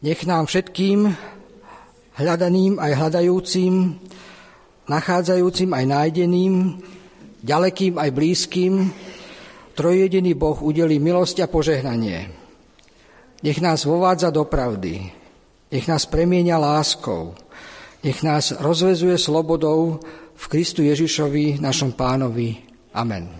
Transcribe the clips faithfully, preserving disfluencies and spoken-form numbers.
Nech nám všetkým, hľadaným aj hľadajúcim, nachádzajúcim aj nájdeným, ďalekým aj blízkym, trojjediný Boh udelí milosť a požehnanie. Nech nás vovádza do pravdy, nech nás premieňa láskou, nech nás rozvezuje slobodou v Kristu Ježišovi, našom Pánovi. Amen.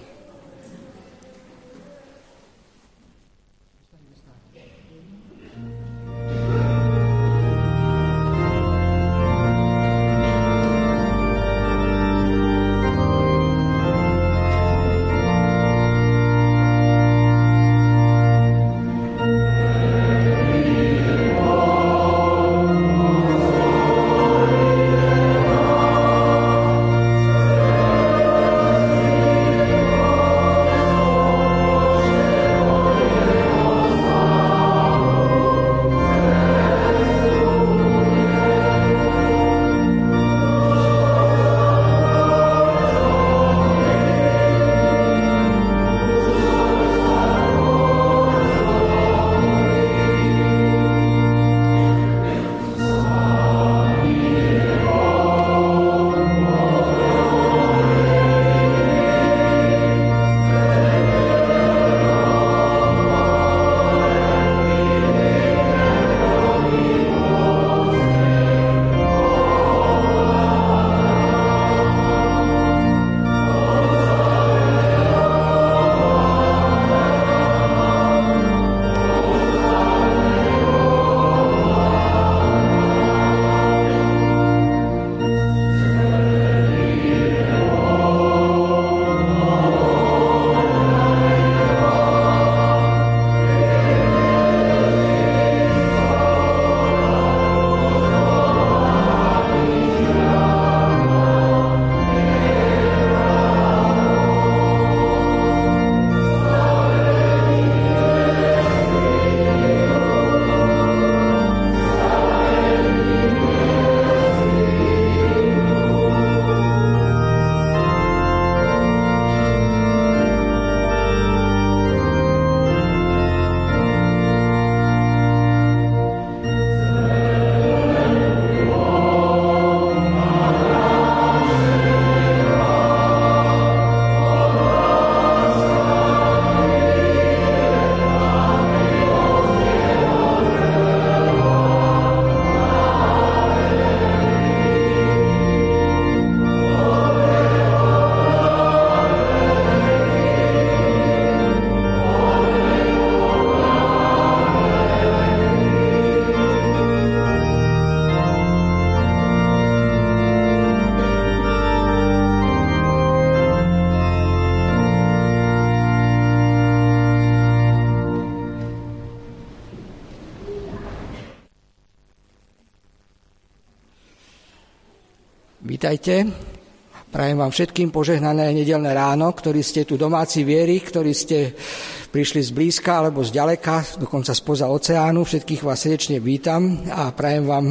Vítajte. Prajem vám všetkým požehnané nedeľné ráno, ktorí ste tu domáci viery, ktorí ste prišli zblízka alebo zďaleka, dokonca spoza oceánu. Všetkých vás srdečne vítam a prajem vám,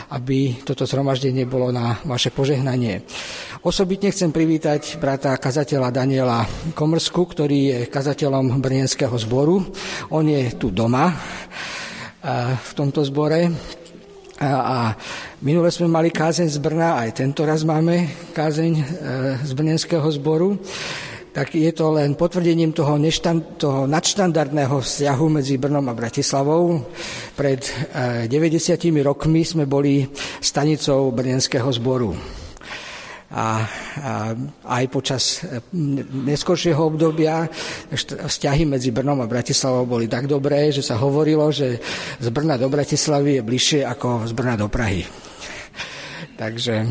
aby toto zhromaždenie bolo na vaše požehnanie. Osobitne chcem privítať brata kazateľa Daniela Komrsku, ktorý je kazateľom Brnienského zboru. On je tu doma v tomto zbore. A minule sme mali kázeň z Brna, aj tento raz máme kázeň z Brnienského zboru. Tak je to len potvrdením toho, neštan, toho nadštandardného vzťahu medzi Brnom a Bratislavou. Pred deväťdesiatimi rokmi sme boli stanicou Brnienského zboru. A, a aj počas neskoršieho obdobia vzťahy medzi Brnom a Bratislavou boli tak dobré, že sa hovorilo, že z Brna do Bratislavy je bližšie ako z Brna do Prahy. Takže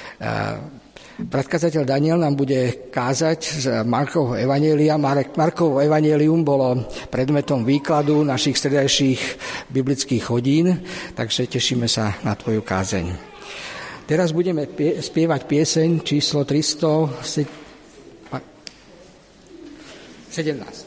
brat kazateľ Daniel nám bude kázať z Markovho evanjelia. Markovo evanjelium bolo predmetom výkladu našich stredajších biblických hodín, takže tešíme sa na tvoju kázeň. Teraz budeme pie- spievať pieseň číslo tristosedemnásť.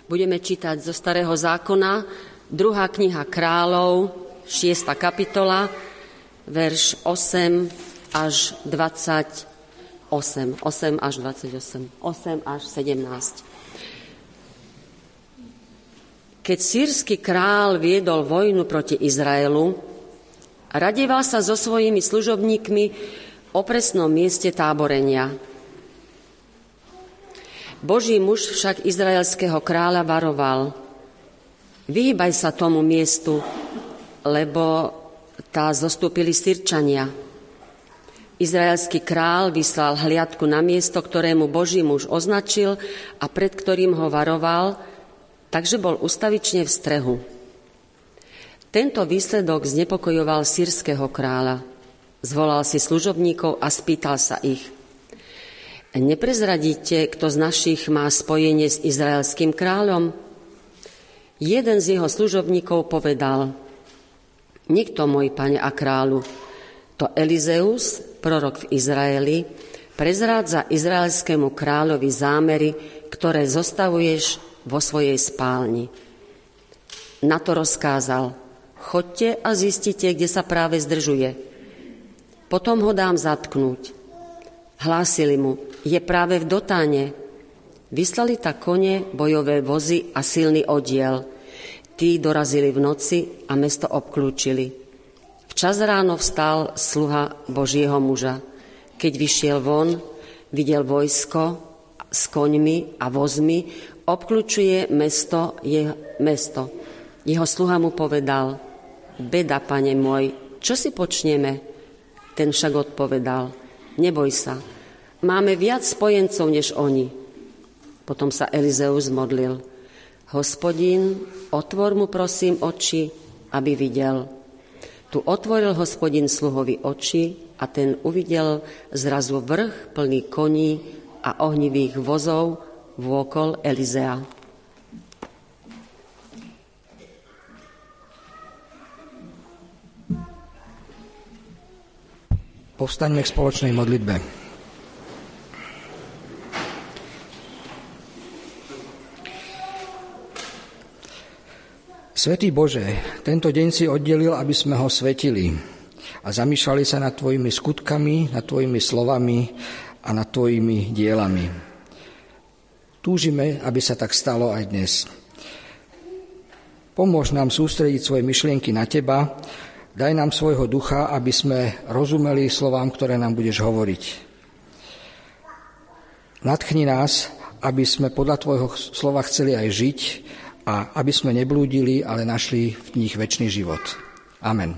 Budeme čítať zo Starého zákona, druhá kniha Kráľov, šiesta kapitola, verš osem až dvadsaťosem. osem až dvadsaťosem. osem až sedemnásť. Keď sýrsky král viedol vojnu proti Izraelu, radieval sa so svojimi služobníkmi o presnom mieste táborenia. Boží muž však izraelského kráľa varoval: vyhýbaj sa tomu miestu, lebo tá zostúpili Sýrčania. Izraelský král vyslal hliadku na miesto, ktorému Boží muž označil a pred ktorým ho varoval, takže bol ustavične v strehu. Tento výsledok znepokojoval sýrskeho kráľa. Zvolal si služobníkov a spýtal sa ich: neprezradíte, kto z našich má spojenie s izraelským kráľom? Jeden z jeho služobníkov povedal: nikto, môj pane a kráľu. To Elizeus, prorok v Izraeli, prezrádza izraelskému kráľovi zámery, ktoré zostavuješ vo svojej spálni. Na to rozkázal: choďte a zistite, kde sa práve zdržuje. Potom ho dám zatknúť. Hlásili mu: je práve v Dotáne. Vyslali tak kone, bojové vozy a silný oddiel. Tí dorazili v noci a mesto obklúčili. Včas ráno vstal sluha Božieho muža. Keď vyšiel von, videl vojsko s koňmi a vozmi, obklúčuje mesto, je, mesto. Jeho sluha mu povedal: beda, pane môj, čo si počneme? Ten však odpovedal: neboj sa, máme viac spojencov než oni. Potom sa Elizeus modlil: Hospodin, otvor mu prosím oči, aby videl. Tu otvoril Hospodin sluhovi oči a ten uvidel zrazu vrch plný koní a ohnivých vozov vôkol Elizea. Povstaňme k spoločnej modlitbe. Svätý Bože, tento deň si oddelil, aby sme ho svetili a zamýšľali sa nad tvojimi skutkami, nad tvojimi slovami a nad tvojimi dielami. Túžime, aby sa tak stalo aj dnes. Pomôž nám sústrediť svoje myšlienky na teba, daj nám svojho ducha, aby sme rozumeli slovám, ktoré nám budeš hovoriť. Nadchni nás, aby sme podľa tvojho slova chceli aj žiť a aby sme neblúdili, ale našli v nich večný život. Amen.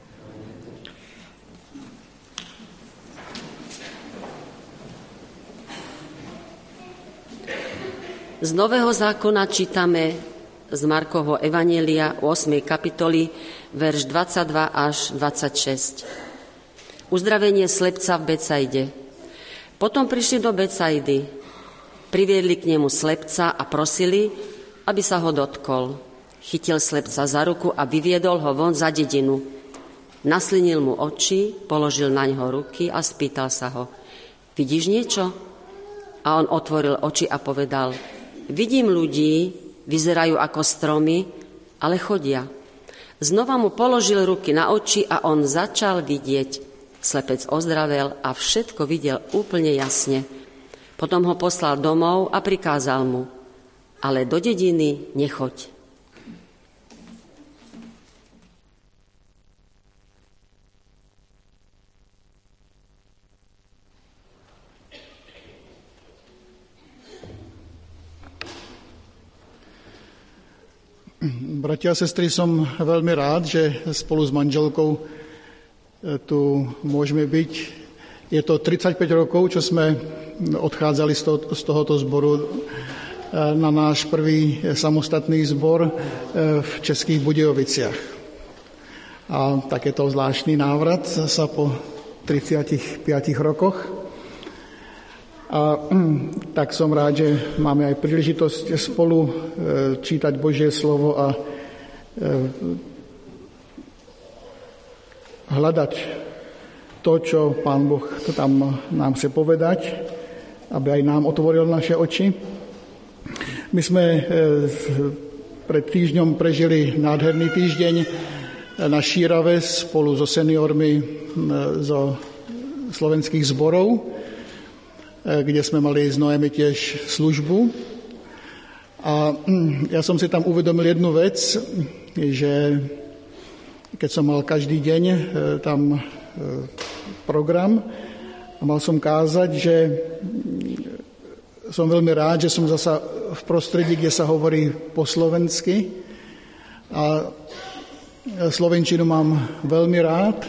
Z Nového zákona čítame z Markovho evanjelia ôsmej kapitoly, verš dvadsaťdva až dvadsaťšesť. Uzdravenie slepca v Betsaide. Potom prišli do Betsaidy, priviedli k nemu slepca a prosili, aby sa ho dotkol. Chytil slepca za ruku a vyviedol ho von za dedinu. Naslinil mu oči, položil na ňo ruky a spýtal sa ho: vidíš niečo? A on otvoril oči a povedal: vidím ľudí, vyzerajú ako stromy, ale chodia. Znova mu položil ruky na oči a on začal vidieť. Slepec ozdravel a všetko videl úplne jasne. Potom ho poslal domov a prikázal mu: ale do dediny nechoď. Bratia a sestry, som veľmi rád, že spolu s manželkou tu môžeme byť. Je to tridsaťpäť rokov, čo sme odchádzali z, to, z tohoto zboru na náš prvý samostatný zbor v Českých Budějoviciach. A takéto zvláštny návrat sa po tridsiatich piatich rokoch. A tak som rád, že máme aj príležitosť spolu čítať Božie slovo a hľadať to, čo Pán Boh tam nám chce povedať, aby aj nám otvoril naše oči. My jsme pred týždňom prežili nádherný týždeň na Šírave spolu so seniormi zo slovenských zborov, kde sme mali s Noemi tiež službu. A ja som si tam uvedomil jednu vec, že keď som mal každý deň tam program a mal som kázať, že som veľmi rád, že som zasa v prostredí, kde sa hovorí po slovensky a slovenčinu mám veľmi rád,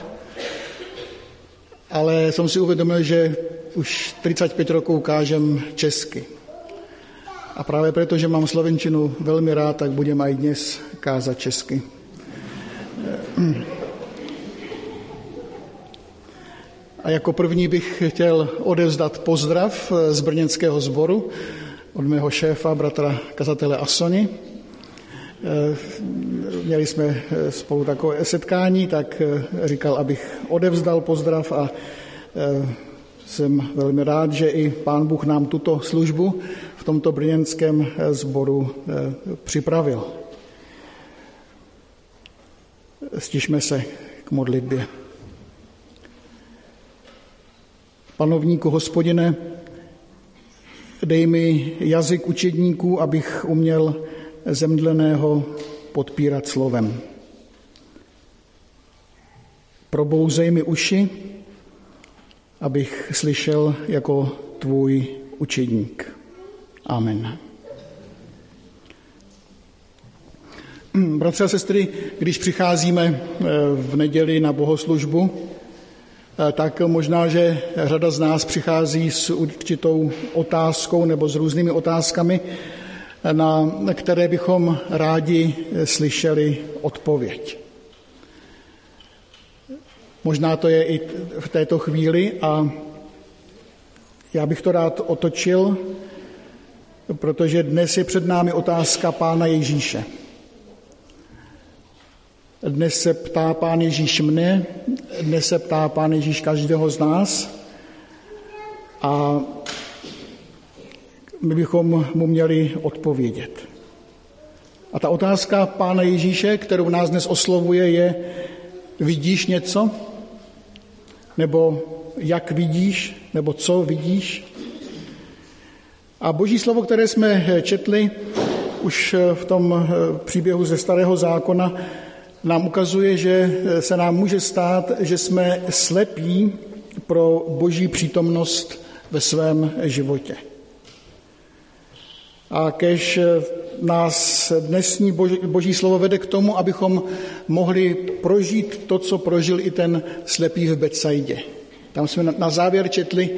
ale som si uvedomil, že už tridsaťpäť rokov kážem česky. A práve preto, že mám slovenčinu veľmi rád, tak budem aj dnes kázať česky. A jako první bych chtěl odevzdat pozdrav z brněnského sboru od mého šéfa, bratra kazatele Asoni. Měli jsme spolu takové setkání, tak říkal, abych odevzdal pozdrav a jsem velmi rád, že i Pán Bůh nám tuto službu v tomto brněnském sboru připravil. Stišme se k modlitbě. Panovníku Hospodine, dej mi jazyk učedníků, abych uměl zemdleného podpírat slovem. Probouzej mi uši, abych slyšel jako tvůj učedník. Amen. Bratři a sestry, když přicházíme v neděli na bohoslužbu, tak možná, že řada z nás přichází s určitou otázkou nebo s různými otázkami, na které bychom rádi slyšeli odpověď. Možná to je i v této chvíli a já bych to rád otočil, protože dnes je před námi otázka Pána Ježíše. Dnes se ptá Pán Ježíš mne, dnes se ptá Pán Ježíš každého z nás a my bychom mu měli odpovědět. A ta otázka Pána Ježíše, kterou nás dnes oslovuje, je: vidíš něco? Nebo jak vidíš? Nebo co vidíš? A Boží slovo, které jsme četli už v tom příběhu ze Starého zákona, nám ukazuje, že se nám může stát, že jsme slepí pro Boží přítomnost ve svém životě. A kež nás dnesní boží, boží slovo vede k tomu, abychom mohli prožít to, co prožil i ten slepý v Betsaidě. Tam jsme na závěr četli: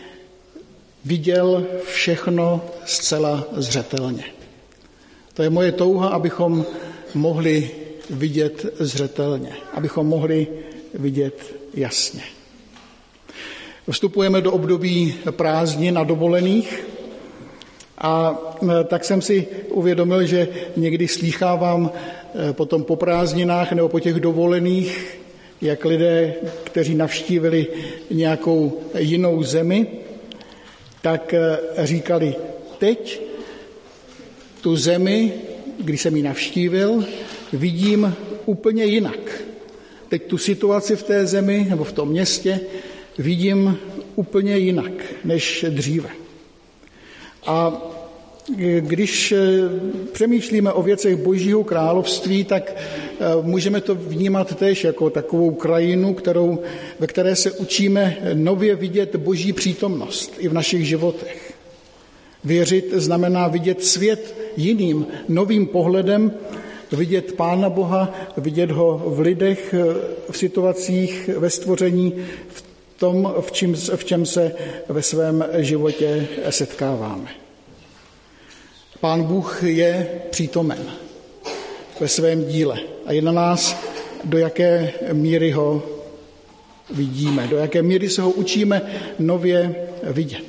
viděl všechno zcela zřetelně. To je moje touha, abychom mohli vidět zřetelně, abychom mohli vidět jasně. Vstupujeme do období prázdnin a dovolených a tak jsem si uvědomil, že někdy slýchávám potom po prázdninách nebo po těch dovolených, jak lidé, kteří navštívili nějakou jinou zemi, tak říkali: teď tu zemi, když jsem ji navštívil, vidím úplně jinak. Teď tu situaci v té zemi nebo v tom městě vidím úplně jinak než dříve. A když přemýšlíme o věcech Božího království, tak můžeme to vnímat též jako takovou krajinu, kterou, ve které se učíme nově vidět Boží přítomnost i v našich životech. Věřit znamená vidět svět jiným, novým pohledem, vidět Pána Boha, vidět ho v lidech, v situacích, ve stvoření, v tom, v čem, v čem se ve svém životě setkáváme. Pán Bůh je přítomen ve svém díle a je na nás, do jaké míry ho vidíme, do jaké míry se ho učíme nově vidět.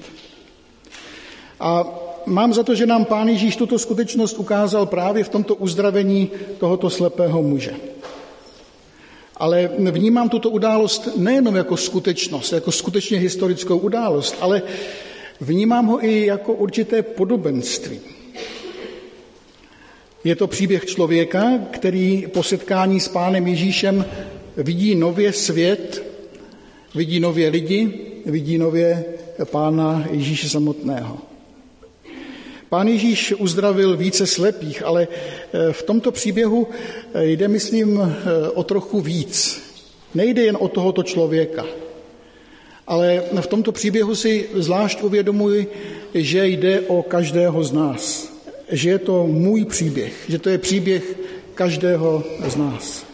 A mám za to, že nám Pán Ježíš tuto skutečnost ukázal právě v tomto uzdravení tohoto slepého muže. Ale vnímám tuto událost nejenom jako skutečnost, jako skutečně historickou událost, ale vnímám ho i jako určité podobenství. Je to příběh člověka, který po setkání s Pánem Ježíšem vidí nově svět, vidí nově lidi, vidí nově Pána Ježíše samotného. Pán Ježíš uzdravil více slepých, ale v tomto příběhu jde, myslím, o trochu víc. Nejde jen o tohoto člověka, ale v tomto příběhu si zvlášť uvědomuji, že jde o každého z nás. Že je to můj příběh, že to je příběh každého z nás.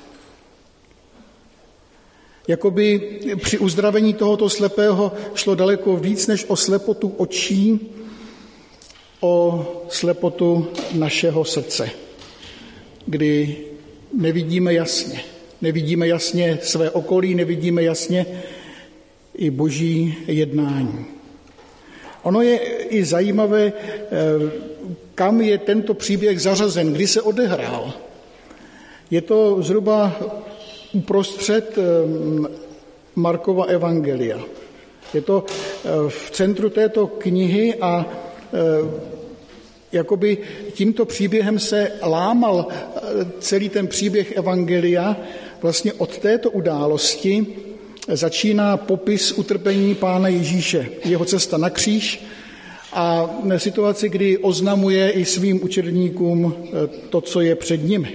Jakoby při uzdravení tohoto slepého šlo daleko víc než o slepotu očí, o slepotu našeho srdce, kdy nevidíme jasně. Nevidíme jasně své okolí, nevidíme jasně i Boží jednání. Ono je i zajímavé, kam je tento příběh zařazen, kdy se odehrál. Je to zhruba uprostřed Markova evangelia. Je to v centru této knihy a jakoby tímto příběhem se lámal celý ten příběh evangelia. Vlastně od této události začíná popis utrpení Pána Ježíše, jeho cesta na kříž a situaci, kdy oznamuje i svým učedníkům to, co je před nimi.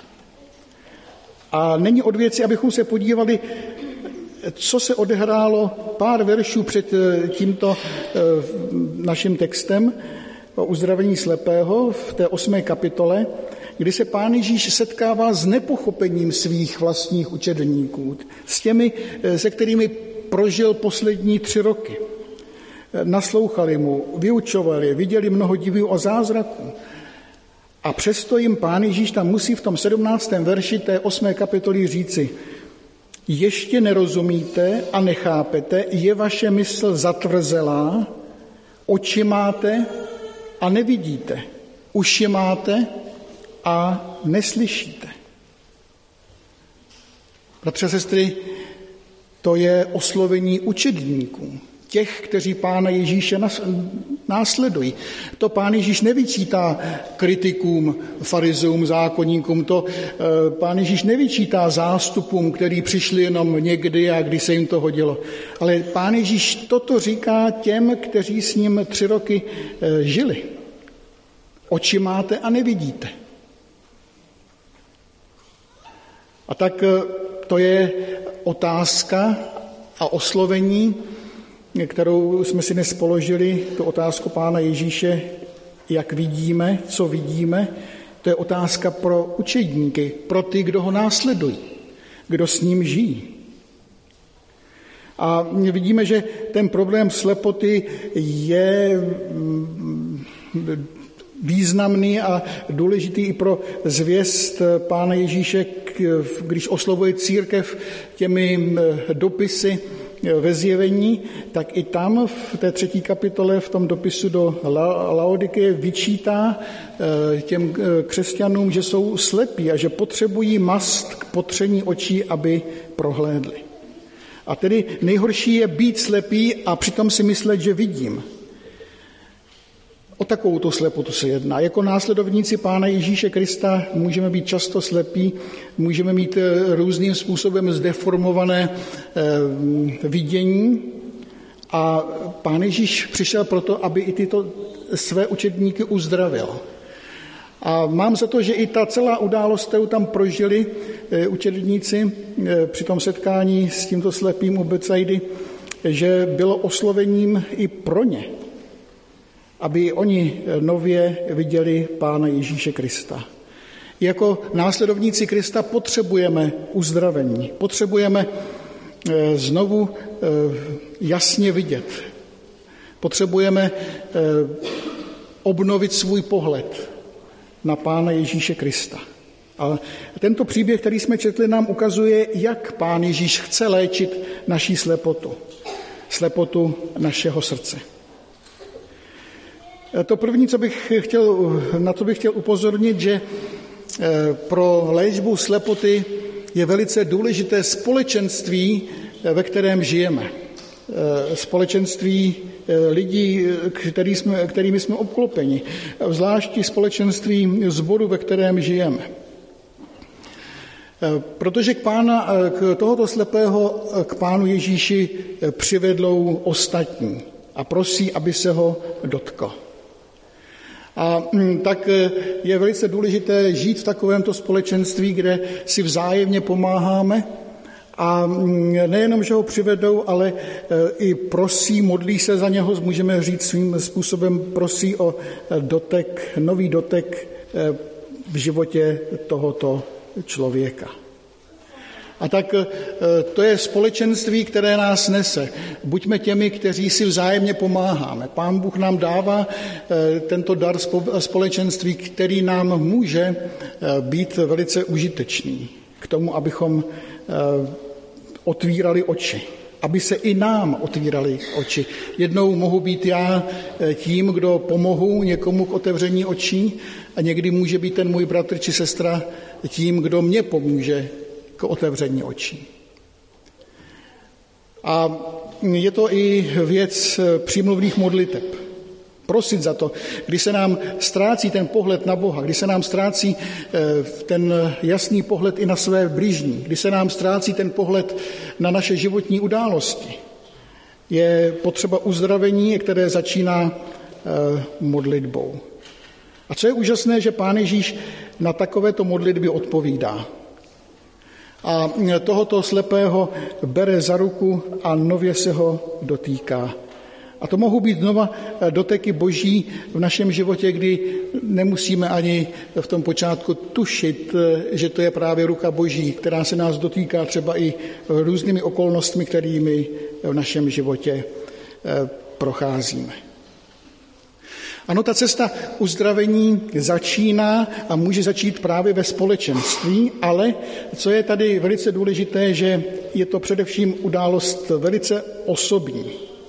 A není od věci, abychom se podívali, co se odehrálo pár veršů před tímto naším textem o uzdravení slepého v té osmé kapitole, kdy se Pán Ježíš setkává s nepochopením svých vlastních učedníků, s těmi, se kterými prožil poslední tři roky. Naslouchali mu, vyučovali, viděli mnoho divů a zázraků. A přesto jim Pán Ježíš tam musí v tom sedmnáctém verši té osmé kapitoly říci: ještě nerozumíte a nechápete, je vaše mysl zatvrzelá, oči máte a nevidíte, uši máte a neslyšíte. Bratře a sestry, to je oslovení učedníků, těch, kteří Pána Ježíše následují. To Pán Ježíš nevyčítá kritikům, farizeům, zákonníkům, to Pán Ježíš nevyčítá zástupům, kteří přišli jenom někdy a kdy se jim to hodilo. Ale Pán Ježíš toto říká těm, kteří s ním tři roky žili. Oči máte a nevidíte. A tak to je otázka a oslovení, kterou jsme si dnes položili, tu otázku Pána Ježíše, jak vidíme, co vidíme. To je otázka pro učedníky, pro ty, kdo ho následují, kdo s ním žijí. A vidíme, že ten problém slepoty je významný a důležitý i pro zvěst Pána Ježíše, když oslovuje církev těmi dopisy ve Zjevení, tak i tam v té třetí kapitole v tom dopisu do Laodiky vyčítá těm křesťanům, že jsou slepí a že potřebují mast k potření očí, aby prohlédli. A tedy nejhorší je být slepý a přitom si myslet, že vidím. O takovou tu slepotu se jedná. Jako následovníci Pána Ježíše Krista můžeme být často slepí, můžeme mít různým způsobem zdeformované vidění a Pán Ježíš přišel proto, aby i tyto své učedníky uzdravil. A mám za to, že i ta celá událost, kterou tam prožili učedníci při tom setkání s tímto slepým u Betsaidy, že bylo oslovením i pro ně, aby oni nově viděli Pána Ježíše Krista. Jako následovníci Krista potřebujeme uzdravení, potřebujeme znovu jasně vidět, potřebujeme obnovit svůj pohled na Pána Ježíše Krista. A tento příběh, který jsme četli, nám ukazuje, jak Pán Ježíš chce léčit naší slepotu, slepotu našeho srdce. To první, co bych chtěl, na co bych chtěl upozornit, že pro léčbu slepoty je velice důležité společenství, ve kterém žijeme. Společenství lidí, který jsme, kterými jsme obklopeni, zvláště společenství sboru, ve kterém žijeme. Protože k, pána, k tohoto slepého k pánu Ježíši přivedlou ostatní a prosí, aby se ho dotkl. A tak je velice důležité žít v takovémto společenství, kde si vzájemně pomáháme a nejenom, že ho přivedou, ale i prosí, modlí se za něho, můžeme říct svým způsobem, prosí o dotek, nový dotek v životě tohoto člověka. A tak to je společenství, které nás nese. Buďme těmi, kteří si vzájemně pomáháme. Pán Bůh nám dává tento dar společenství, který nám může být velice užitečný k tomu, abychom otvírali oči. Aby se i nám otvírali oči. Jednou mohu být já tím, kdo pomohu někomu k otevření očí, a někdy může být ten můj bratr či sestra tím, kdo mě pomůže k otevření očí. A je to i věc přímluvných modliteb. Prosit za to, když se nám ztrácí ten pohled na Boha, když se nám ztrácí ten jasný pohled i na své bližní, když se nám ztrácí ten pohled na naše životní události, je potřeba uzdravení, které začíná modlitbou. A co je úžasné, že Pán Ježíš na takovéto modlitby odpovídá. A tohoto slepého bere za ruku a nově se ho dotýká. A to mohou být znova doteky Boží v našem životě, kdy nemusíme ani v tom počátku tušit, že to je právě ruka Boží, která se nás dotýká třeba i různými okolnostmi, kterými v našem životě procházíme. Ano, ta cesta uzdravení začíná a může začít právě ve společenství, ale co je tady velice důležité, že je to především událost velice osobní.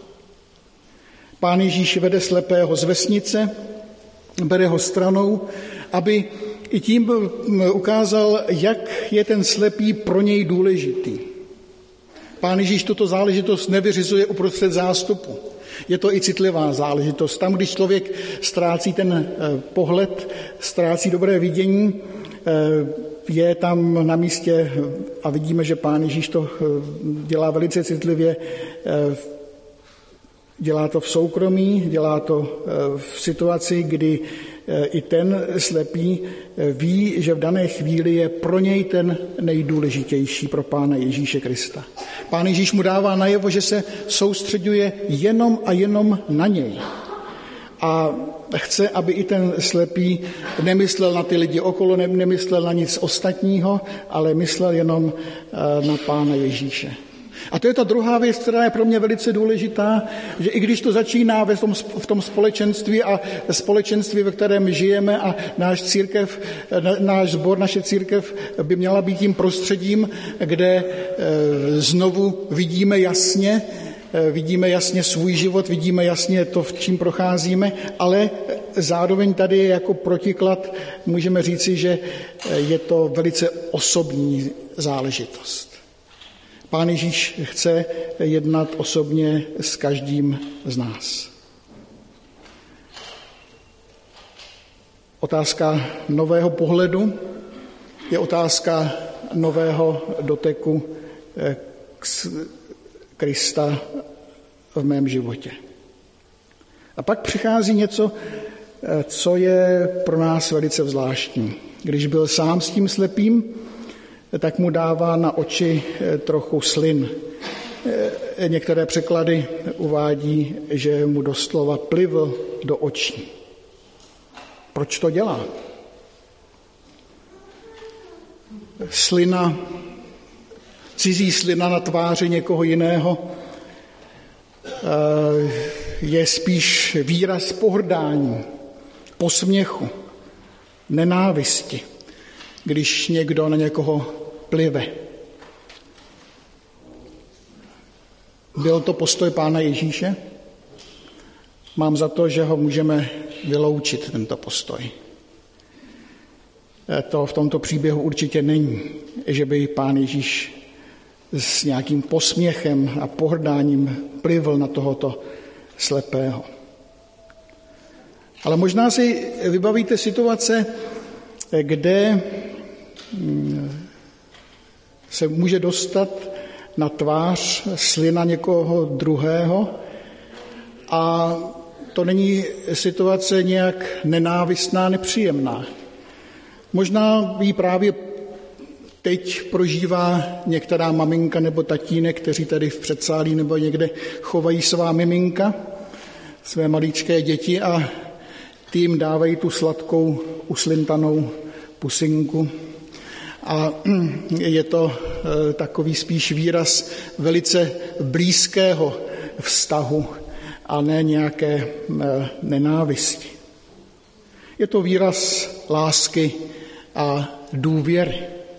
Pán Ježíš vede slepého z vesnice, bere ho stranou, aby i tím ukázal, jak je ten slepý pro něj důležitý. Pán Ježíš tuto záležitost nevyřizuje uprostřed zástupu. Je to i citlivá záležitost. Tam, když člověk ztrácí ten pohled, ztrácí dobré vidění, je tam na místě a vidíme, že Pán Ježíš to dělá velice citlivě. Dělá to v soukromí, dělá to v situaci, kdy i ten slepý ví, že v dané chvíli je pro něj ten nejdůležitější pro Pána Ježíše Krista. Pán Ježíš mu dává najevo, že se soustředuje jenom a jenom na něj. A chce, aby i ten slepý nemyslel na ty lidi okolo, nemyslel na nic ostatního, ale myslel jenom na Pána Ježíše. A to je ta druhá věc, která je pro mě velice důležitá, že i když to začíná v tom, v tom společenství a společenství, ve kterém žijeme a náš církev, náš sbor, naše církev by měla být tím prostředím, kde znovu vidíme jasně, vidíme jasně svůj život, vidíme jasně to, v čím procházíme, ale zároveň tady jako protiklad můžeme říci, že je to velice osobní záležitost. Pán Ježíš chce jednat osobně s každým z nás. Otázka nového pohledu je otázka nového doteku Krista v mém životě. A pak přichází něco, co je pro nás velice zvláštní. Když byl sám s tím slepým, tak mu dává na oči trochu slin. Některé překlady uvádí, že mu doslova plivl do očí. Proč to dělá? Slina, cizí slina na tváři někoho jiného je spíš výraz pohrdání, posměchu, nenávisti, když někdo na někoho plive. Byl to postoj Pána Ježíše? Mám za to, že ho můžeme vyloučit, tento postoj. To v tomto příběhu určitě není, že by Pán Ježíš s nějakým posměchem a pohrdáním plivl na tohoto slepého. Ale možná si vybavíte situace, kde se může dostat na tvář slina někoho druhého a to není situace nějak nenávistná, nepříjemná. Možná ji právě teď prožívá některá maminka nebo tatínek, kteří tady v předsálí nebo někde chovají svá miminka, své maličké děti a ty jim dávají tu sladkou, uslintanou pusinku. A je to takový spíš výraz velice blízkého vztahu a ne nějaké nenávisti. Je to výraz lásky a důvěry.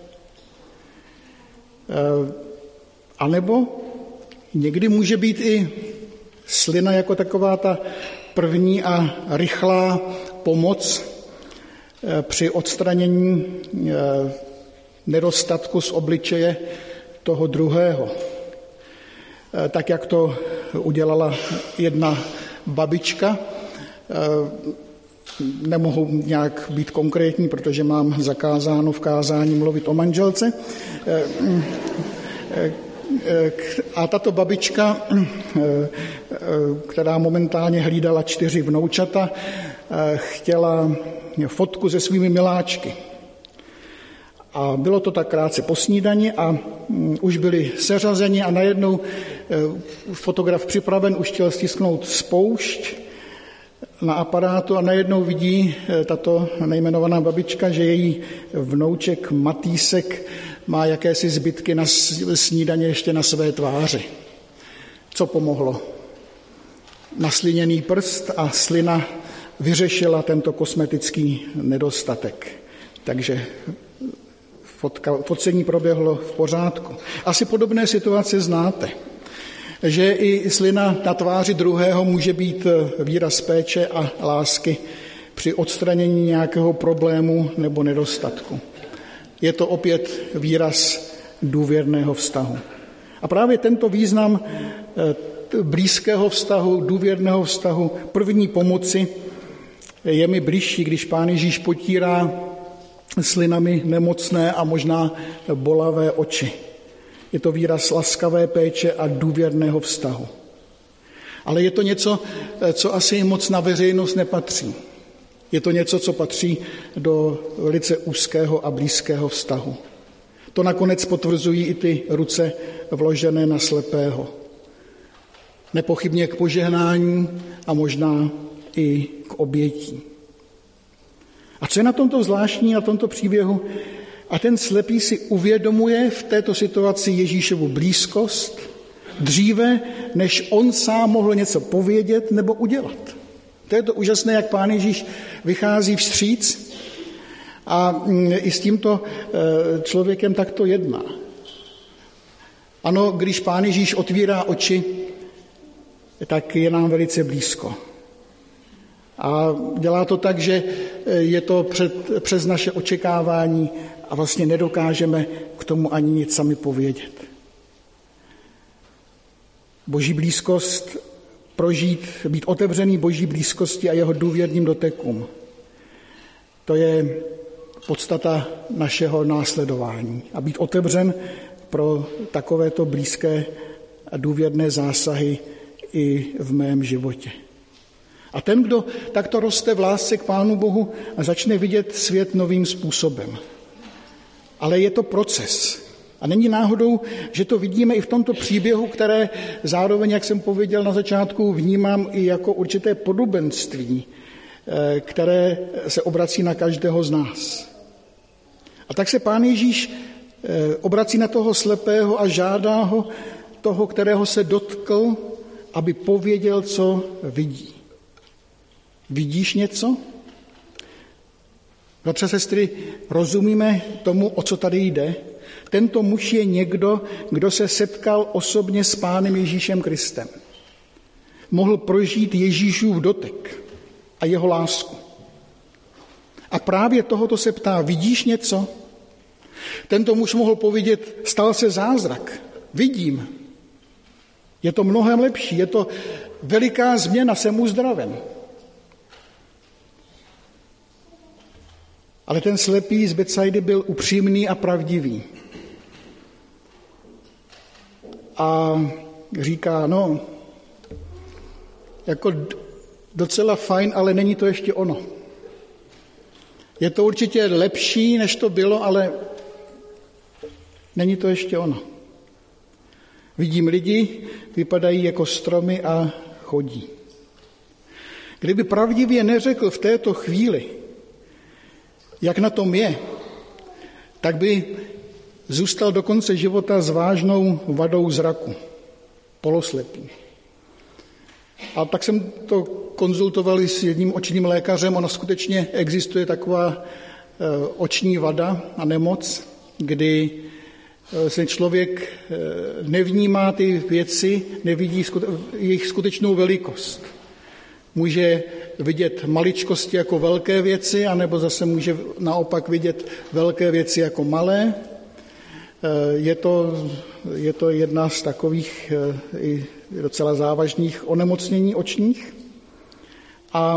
A nebo někdy může být i slina jako taková ta první a rychlá pomoc při odstranění nedostatku z obličeje toho druhého. Tak, jak to udělala jedna babička. Nemohu nějak být konkrétní, protože mám zakázáno v kázání mluvit o manželce. A tato babička, která momentálně hlídala čtyři vnoučata, chtěla fotku se svými miláčky. A bylo to tak krátce po snídani a už byli seřazeni a najednou fotograf připraven, už chtěl stisknout spoušť na aparátu a najednou vidí tato nejmenovaná babička, že její vnouček Matýsek má jakési zbytky na snídaně ještě na své tváři. Co pomohlo? Nasliněný prst a slina vyřešila tento kosmetický nedostatek. Takže fotka, focení proběhlo v pořádku. Asi podobné situace znáte, že i slina na tváři druhého může být výraz péče a lásky při odstranění nějakého problému nebo nedostatku. Je to opět výraz důvěrného vztahu. A právě tento význam blízkého vztahu, důvěrného vztahu, první pomoci je mi bližší, když Pán Ježíš potírá slinami nemocné a možná bolavé oči. Je to výraz laskavé péče a důvěrného vztahu. Ale je to něco, co asi moc na veřejnost nepatří. Je to něco, co patří do velice úzkého a blízkého vztahu. To nakonec potvrzují i ty ruce vložené na slepého. Nepochybně k požehnání a možná i k obětí. A co je na tomto zvláštní, na tomto příběhu? A ten slepý si uvědomuje v této situaci Ježíšovu blízkost dříve, než on sám mohl něco povědět nebo udělat. To je to úžasné, jak Pán Ježíš vychází vstříc a i s tímto člověkem takto jedná. Ano, když Pán Ježíš otvírá oči, tak je nám velice blízko. A dělá to tak, že je to před, přes naše očekávání a vlastně nedokážeme k tomu ani nic sami povědět. Boží blízkost prožít, být otevřený Boží blízkosti a jeho důvěrným dotekům. To je podstata našeho následování. A být otevřen pro takovéto blízké a důvěrné zásahy i v mém životě. A ten, kdo takto roste v lásce k Pánu Bohu a začne vidět svět novým způsobem. Ale je to proces. A není náhodou, že to vidíme i v tomto příběhu, které zároveň, jak jsem pověděl na začátku, vnímám i jako určité podobenství, které se obrací na každého z nás. A tak se Pán Ježíš obrací na toho slepého a žádá ho, toho, kterého se dotkl, aby pověděl, co vidí. Vidíš něco? Bratře, sestry, rozumíme tomu, o co tady jde? Tento muž je někdo, kdo se setkal osobně s Pánem Ježíšem Kristem. Mohl prožít Ježíšův dotek a jeho lásku. A právě tohoto se ptá, vidíš něco? Tento muž mohl povědět, stal se zázrak. Vidím. Je to mnohem lepší, je to Veliká změna, jsem uzdraven. Ale ten slepý z Bethsaidy byl upřímný a pravdivý. A říká, no, jako docela fajn, ale není to ještě ono. Je to určitě lepší, než to bylo, ale není to ještě ono. Vidím lidi, vypadají jako stromy a chodí. Kdyby pravdivě neřekl v této chvíli, jak na tom je, tak by zůstal do konce života s vážnou vadou zraku, poloslepý. A tak jsem to konzultoval s jedním očním lékařem, ono skutečně existuje taková oční vada a nemoc, kdy se člověk nevnímá ty věci, nevidí jejich skutečnou velikost. Může vidět maličkosti jako velké věci, anebo zase může naopak vidět velké věci jako malé. Je to, je to jedna z takových i docela závažných onemocnění očních. A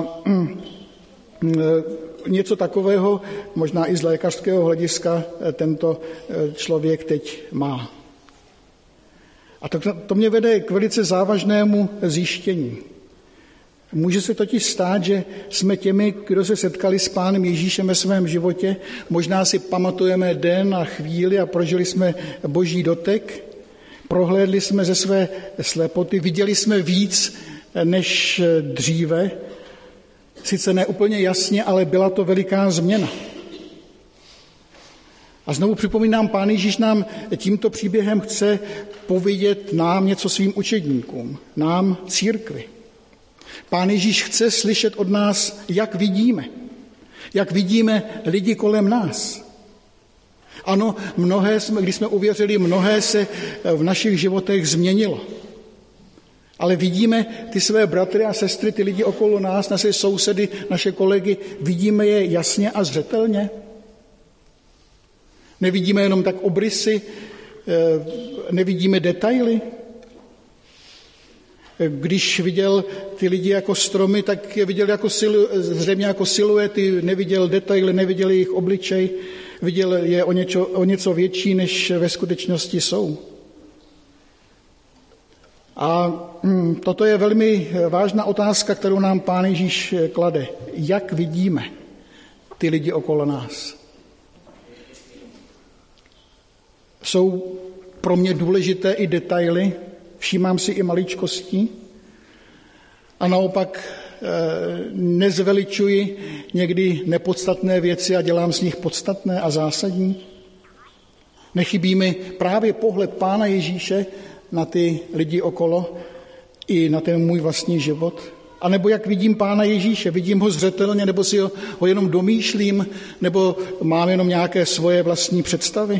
něco takového, možná i z lékařského hlediska, tento člověk teď má. A to, to mě vede k velice závažnému zjištění. Může se totiž stát, že jsme těmi, kdo se setkali s Pánem Ježíšem ve svém životě, možná si pamatujeme den a chvíli a prožili jsme Boží dotek, prohlédli jsme ze své slepoty, viděli jsme víc než dříve, sice ne úplně jasně, ale byla to veliká změna. A znovu připomínám, Pán Ježíš nám tímto příběhem chce povědět nám něco svým učedníkům, nám církvi. Pán Ježíš chce slyšet od nás, jak vidíme, jak vidíme lidi kolem nás. Ano, mnohé jsme, když jsme uvěřili, mnohé se v našich životech změnilo. Ale vidíme ty své bratry a sestry, ty lidi okolo nás, naše sousedy, naše kolegy, vidíme je jasně a zřetelně. Nevidíme jenom tak obrysy, nevidíme detaily. Když viděl ty lidi jako stromy, tak je viděl jako silu, zřejmě jako siluety, neviděl detaily, neviděl jejich obličej, viděl je o něco, o něco větší, než ve skutečnosti jsou. A hm, toto je velmi vážná otázka, kterou nám Pán Ježíš klade. Jak vidíme ty lidi okolo nás? Jsou pro mě důležité i detaily, všímám si i maličkostí a naopak e, nezveličuji někdy nepodstatné věci a dělám z nich podstatné a zásadní. Nechybí mi právě pohled Pána Ježíše na ty lidi okolo i na ten můj vlastní život. A nebo jak vidím Pána Ježíše, vidím ho zřetelně, nebo si ho, ho jenom domýšlím, nebo mám jenom nějaké svoje vlastní představy.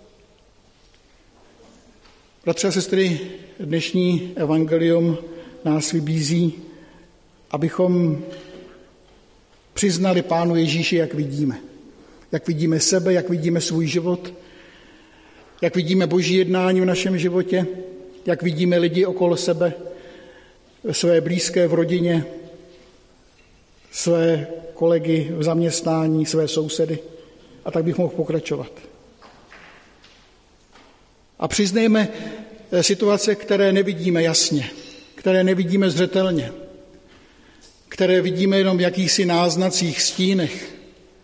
Bratři a sestry, dnešní evangelium nás vybízí, abychom přiznali Pánu Ježíši, jak vidíme. Jak vidíme sebe, jak vidíme svůj život, jak vidíme Boží jednání v našem životě, jak vidíme lidi okolo sebe, své blízké v rodině, své kolegy v zaměstnání, své sousedy. A tak bych mohl pokračovat. A přiznejme situace, které nevidíme jasně, které nevidíme zřetelně, které vidíme jenom v jakýchsi náznacích, stínech.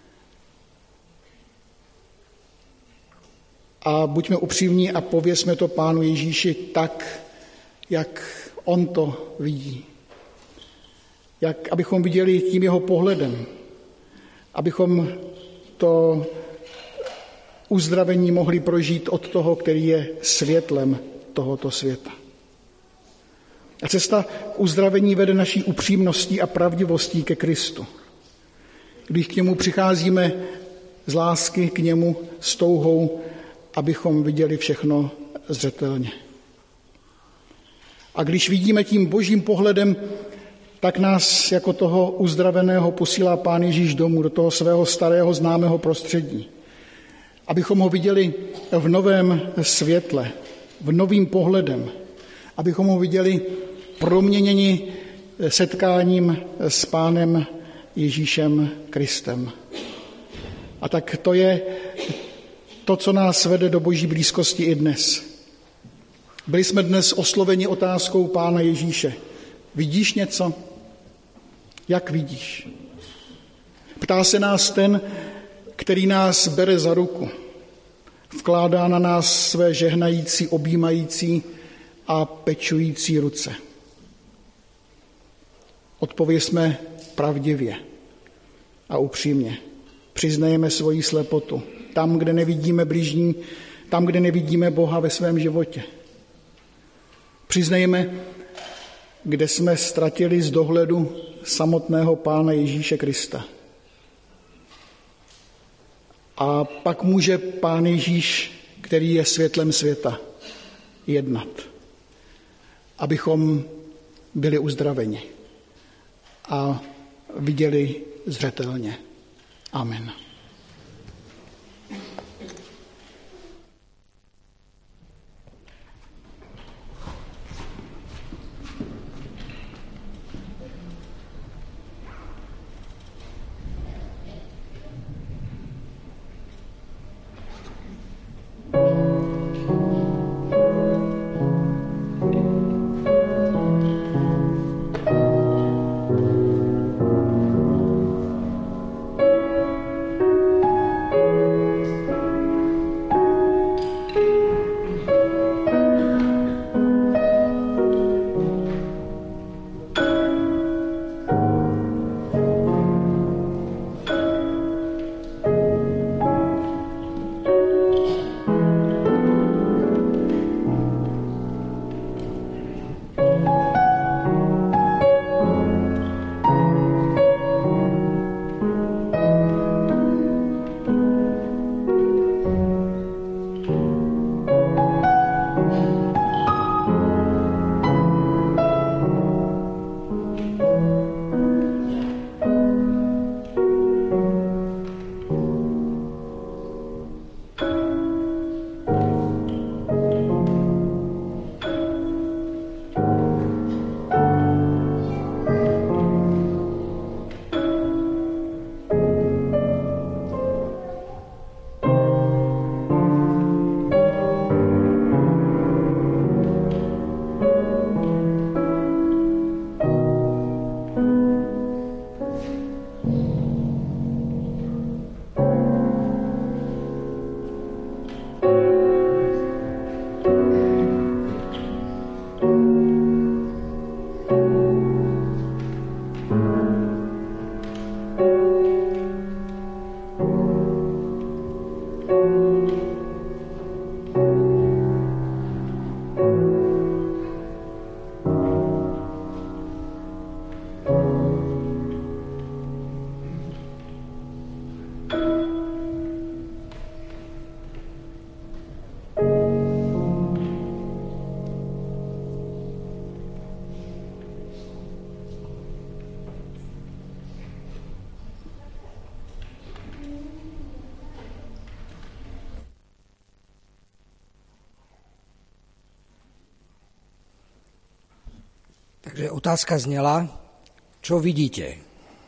A buďme upřímní a pověsme to Pánu Ježíši tak, jak on to vidí. Jak, abychom viděli tím jeho pohledem, abychom to uzdravení mohli prožít od toho, který je světlem tohoto světa. A cesta k uzdravení vede naší upřímností a pravdivostí ke Kristu. Když k němu přicházíme z lásky, k němu s touhou, abychom viděli všechno zřetelně. A když vidíme tím božím pohledem, tak nás jako toho uzdraveného posílá Pán Ježíš domů, do toho svého starého známého prostředí. Abychom ho viděli v novém světle, v novým pohledem. Abychom ho viděli proměněni setkáním s Pánem Ježíšem Kristem. A tak to je to, co nás vede do Boží blízkosti i dnes. Byli jsme dnes osloveni otázkou Pána Ježíše. Vidíš něco? Jak vidíš? Ptá se nás ten, který nás bere za ruku. Vkládá na nás své žehnající, objímající a pečující ruce. Odpovězme pravdivě a upřímně. Přiznajeme svoji slepotu. Tam, kde nevidíme bližní, tam, kde nevidíme Boha ve svém životě. Přiznejme, kde jsme ztratili z dohledu samotného Pána Ježíše Krista. A pak může Pán Ježíš, který je světlem světa, jednat, abychom byli uzdraveni a viděli zřetelně. Amen. Takže otázka znela, čo vidíte?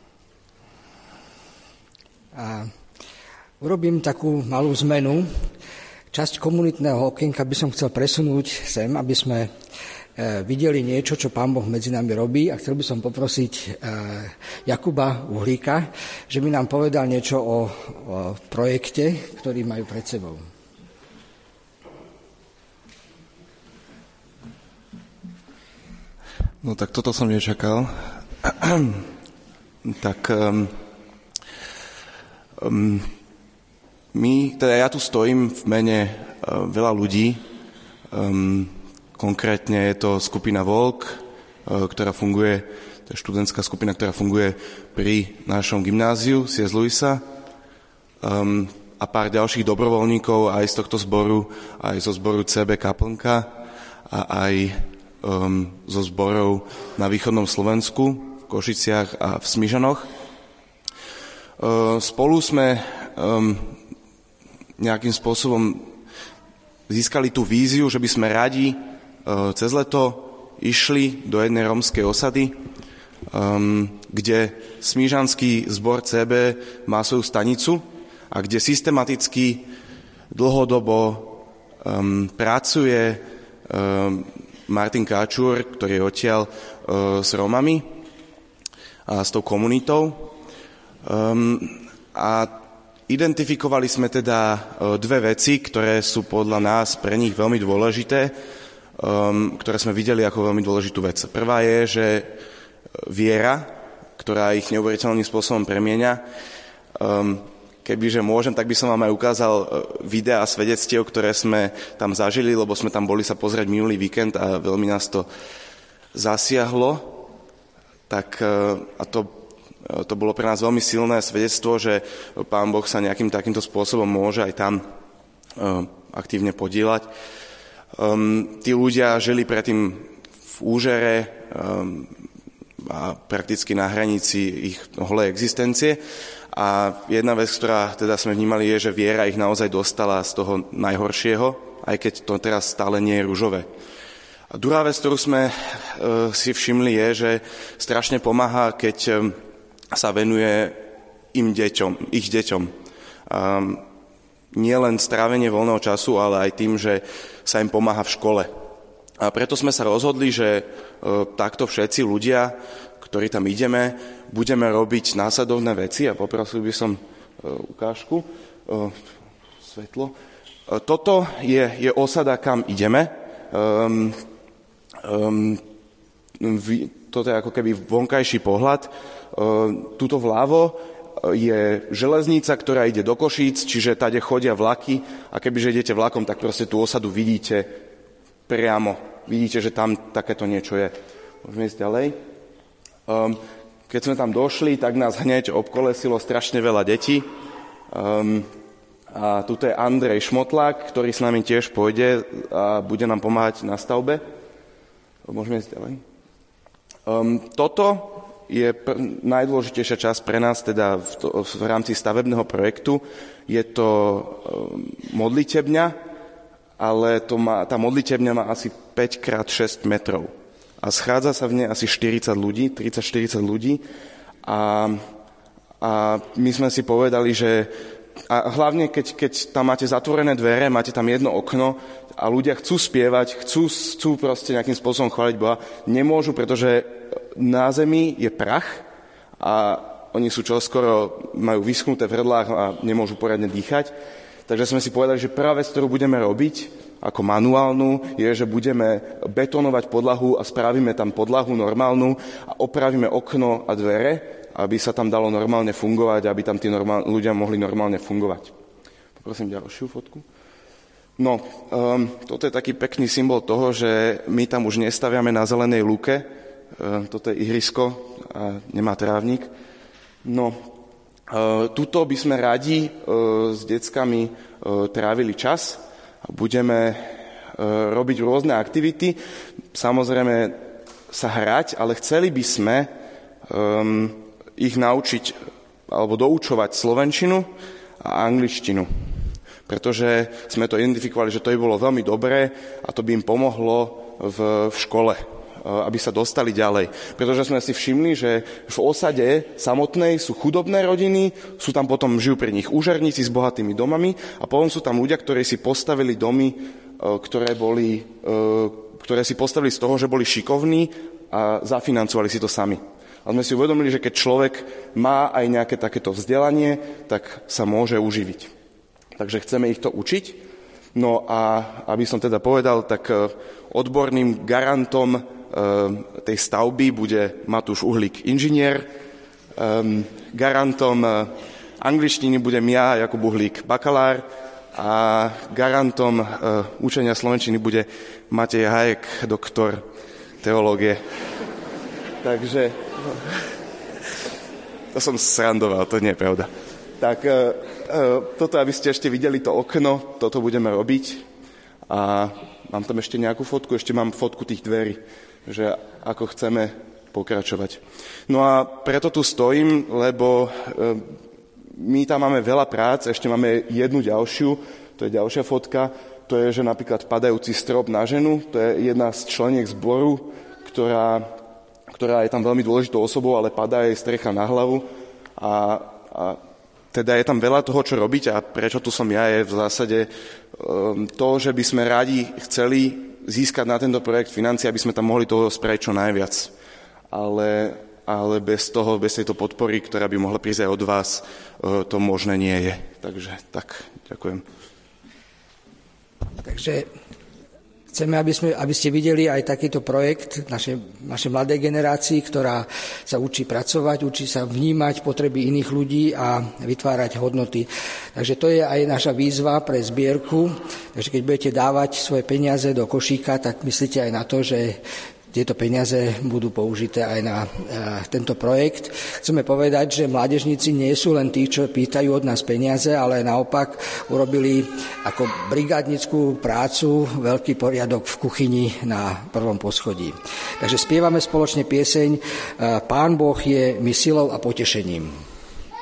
A urobím takú malú zmenu. Časť komunitného okienka by som chcel presunúť sem, aby sme videli niečo, čo Pán Boh medzi nami robí, a chcel by som poprosiť Jakuba Uhlíka, že by nám povedal niečo o, o projekte, ktorý majú pred sebou. No tak toto som nečakal. tak um, um, my, teda ja tu stojím v mene uh, veľa ľudí. Um, konkrétne je to skupina Volk, uh, ktorá funguje, to je študentská skupina, ktorá funguje pri našom gymnáziu C S. Lewisa. Um, a pár ďalších dobrovoľníkov aj z tohto zboru, aj zo zboru C B Kaplnka a aj um, zo zborov na východnom Slovensku, v Košiciach a v Smižanoch. Uh, spolu sme um, nejakým spôsobom získali tú víziu, že by sme radi uh, cez leto išli do jednej rómskej osady, um, kde smížanský zbor cé bé má svoju stanicu a kde systematicky dlhodobo um, pracuje um, Martin Káčur, ktorý je odtiaľ uh, s Rómami a s tou komunitou. Um, a identifikovali sme teda uh, dve veci, ktoré sú podľa nás pre nich veľmi dôležité, um, ktoré sme videli ako veľmi dôležitú vec. Prvá je, že viera, ktorá ich neuveriteľným spôsobom premieňa. Um, kebyže môžem, tak by som vám aj ukázal videá a svedectiev, ktoré sme tam zažili, lebo sme tam boli sa pozrieť minulý víkend a veľmi nás to zasiahlo. Tak, a to, to bolo pre nás veľmi silné svedectvo, že Pán Boh sa nejakým takýmto spôsobom môže aj tam um, aktívne podieľať. Um, tí ľudia žili predtým v úžere um, a prakticky na hranici ich holej existencie. A jedna vec, ktorá teda sme vnímali, je, že viera ich naozaj dostala z toho najhoršieho, aj keď to teraz stále nie je ružové. A druhá vec, ktorú sme e, si všimli, je, že strašne pomáha, keď e, sa venuje im deťom, ich deťom. A nie len strávenie voľného času, ale aj tým, že sa im pomáha v škole. A preto sme sa rozhodli, že e, takto všetci ľudia, ktorí tam ideme, budeme robiť následovné veci a poprosil by som e, ukážku, e, svetlo. E, toto je, je osada, kam ideme. Um, um, vy, toto je ako keby vonkajší pohľad. Uh, tuto vľavo je železnica, ktorá ide do Košíc, čiže tade chodia vlaky a kebyže idete vlakom, tak proste tú osadu vidíte priamo. Vidíte, že tam takéto niečo je. Môžeme ísť ďalej. Um, keď sme tam došli, tak nás hneď obkolesilo strašne veľa detí. Um, a tuto je Andrej Šmotlák, ktorý s nami tiež pôjde a bude nám pomáhať na stavbe. Môžeme ísť ďalej. Um, toto je pr- najdôležitejšia časť pre nás, teda v, to, v rámci stavebného projektu. Je to um, modlitebňa, ale to má, tá modlitebňa má asi päť krát šesť metrov. A schádza sa v nej asi štyridsať ľudí, tridsať štyridsať ľudí. A, a my sme si povedali, že a hlavne, keď, keď tam máte zatvorené dvere, máte tam jedno okno a ľudia chcú spievať, chcú, chcú proste nejakým spôsobom chváliť Boha, nemôžu, pretože na zemi je prach a oni sú čoskoro, majú vyschnuté v hrdlách a nemôžu poriadne dýchať. Takže sme si povedali, že prvá vec, ktorú budeme robiť ako manuálnu, je, že budeme betonovať podlahu a spravíme tam podlahu normálnu a opravíme okno a dvere, aby sa tam dalo normálne fungovať, aby tam tí normál, ľudia mohli normálne fungovať. Poprosím ďalšiu fotku. No, um, toto je taký pekný symbol toho, že my tam už nestaviame na zelenej lúke. Um, toto je ihrisko a nemá trávnik. No, uh, tuto by sme radi uh, s deckami uh, trávili čas a budeme uh, robiť rôzne aktivity. Samozrejme sa hrať, ale chceli by sme um, ich naučiť alebo doučovať slovenčinu a angličtinu. Pretože sme to identifikovali, že to by bolo veľmi dobré a to by im pomohlo v, v škole, aby sa dostali ďalej. Pretože sme si všimli, že v osade samotnej sú chudobné rodiny, sú tam potom, žijú pri nich úžerníci s bohatými domami a potom sú tam ľudia, ktorí si postavili domy, ktoré, boli, ktoré si postavili z toho, že boli šikovní a zafinancovali si to sami. A sme si uvedomili, že keď človek má aj nejaké takéto vzdelanie, tak sa môže uživiť. Takže chceme ich to učiť. No a aby som teda povedal, tak odborným garantom tej stavby bude Matúš Uhlík, inžinier. Garantom angličtiny budem ja, Jakub Uhlík, bakalár. A garantom učenia slovenčiny bude Matej Hajek, doktor teológie. Takže to som srandoval, to nie je pravda. Tak e, e, toto, aby ste ešte videli to okno, toto budeme robiť. A mám tam ešte nejakú fotku, ešte mám fotku tých dverí, že ako chceme pokračovať. No a preto tu stojím, lebo e, my tam máme veľa prác, ešte máme jednu ďalšiu, to je ďalšia fotka, to je, že napríklad padajúci strop na ženu, to je jedna z členiek zboru, ktorá, ktorá je tam veľmi dôležitou osobou, ale padá jej strecha na hlavu a, a teda je tam veľa toho, čo robiť a prečo tu som ja, je v zásade um, to, že by sme radi chceli získať na tento projekt financie, aby sme tam mohli toho spraviť čo najviac. Ale, ale bez toho, bez tejto podpory, ktorá by mohla prísť aj od vás, uh, to možné nie je. Takže tak, ďakujem. Takže chceme, aby, sme, aby ste videli aj takýto projekt našej, našej mladej generácii, ktorá sa učí pracovať, učí sa vnímať potreby iných ľudí a vytvárať hodnoty. Takže to je aj naša výzva pre zbierku. Takže keď budete dávať svoje peniaze do košíka, tak myslíte aj na to, že tieto peniaze budú použité aj na e, tento projekt. Chceme povedať, že mládežníci nie sú len tí, čo pýtajú od nás peniaze, ale naopak urobili ako brigádnickú prácu veľký poriadok v kuchyni na prvom poschodí. Takže spievame spoločne pieseň e, Pán Boh je mi silou a potešením.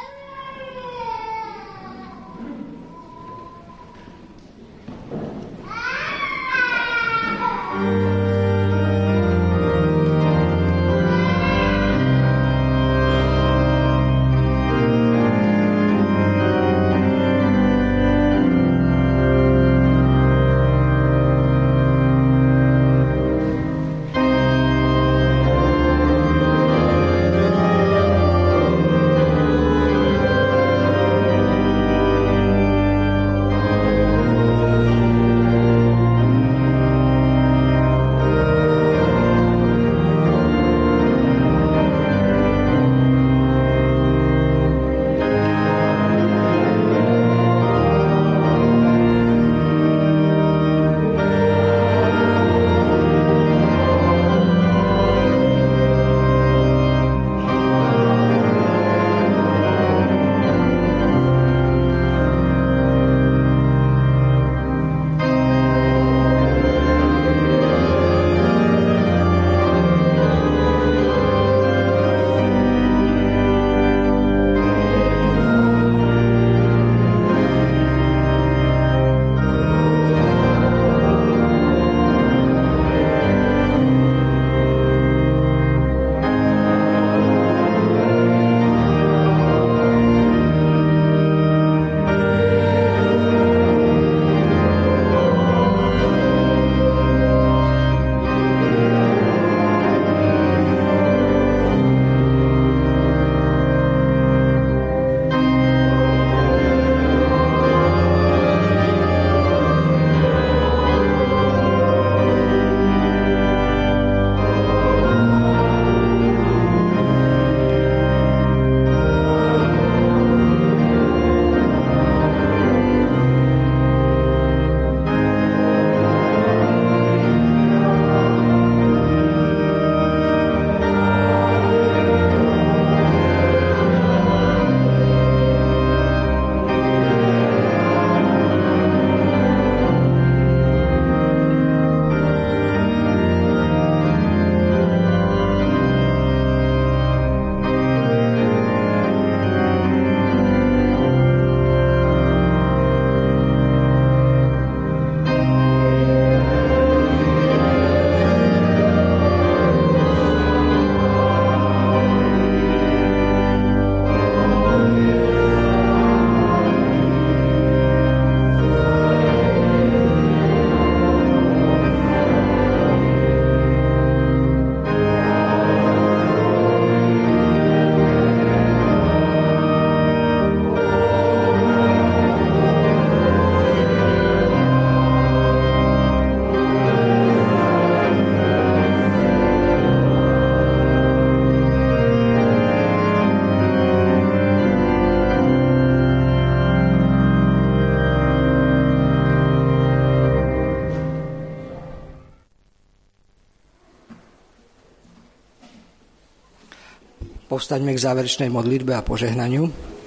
Povstaňme k záverečnej modlitbe a požehnaniu.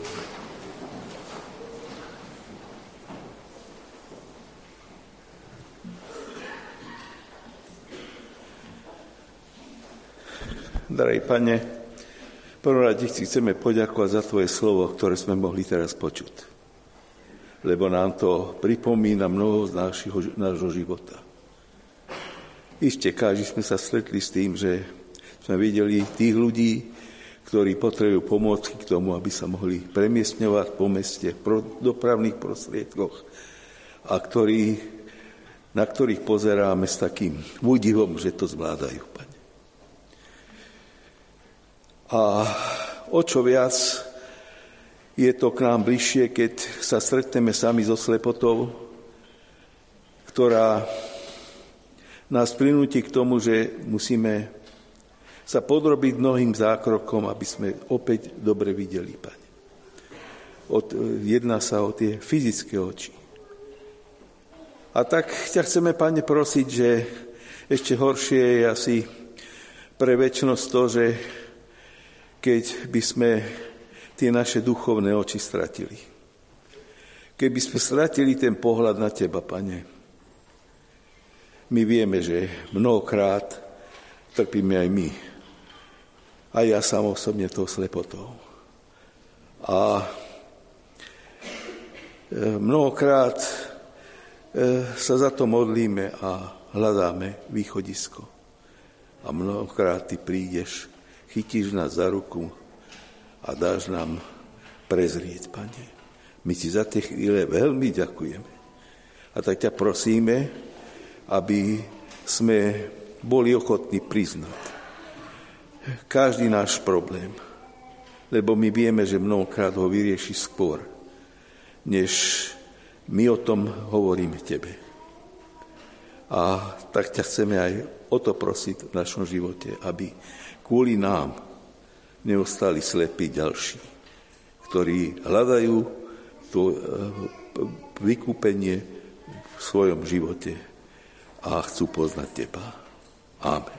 Drahý Pane, v prvom rade ti chceme poďakovať za tvoje slovo, ktoré sme mohli teraz počuť. Lebo nám to pripomína mnoho z nášho, nášho života. Ešte každý sme sa stretli s tým, že sme videli tých ľudí, ktorí potrebujú pomôcť k tomu, aby sa mohli premiestňovať po meste v dopravných prostriedkoch a ktorí, na ktorých pozeráme s takým údivom, že to zvládajú, Pane. A o čo viac je to k nám bližšie, keď sa stretneme sami so slepotou, ktorá nás prinúti k tomu, že musíme sa podrobiť mnohým zákrokom, aby sme opäť dobre videli, Pane. Od, jedná sa o tie fyzické oči. A tak ťa chceme, Pane, prosiť, že ešte horšie je asi pre večnosť to, že keď by sme tie naše duchovné oči stratili. Keby sme stratili ten pohľad na Teba, Pane. My vieme, že mnohokrát trpíme aj my. A ja sám osobne tou slepotou. A mnohokrát sa za to modlíme a hľadáme východisko. A mnohokrát Ty prídeš, chytíš nás za ruku a dáš nám prezrieť, Pane. My Ti za tie chvíle veľmi ďakujeme. A tak ťa prosíme, aby sme boli ochotní priznať každý náš problém, lebo my vieme, že mnohokrát ho vyrieši skôr, než my o tom hovoríme Tebe. A tak ťa chceme aj o to prosiť v našom živote, aby kvôli nám neostali slepí ďalší, ktorí hľadajú to vykúpenie v svojom živote a chcú poznať Teba. Amen.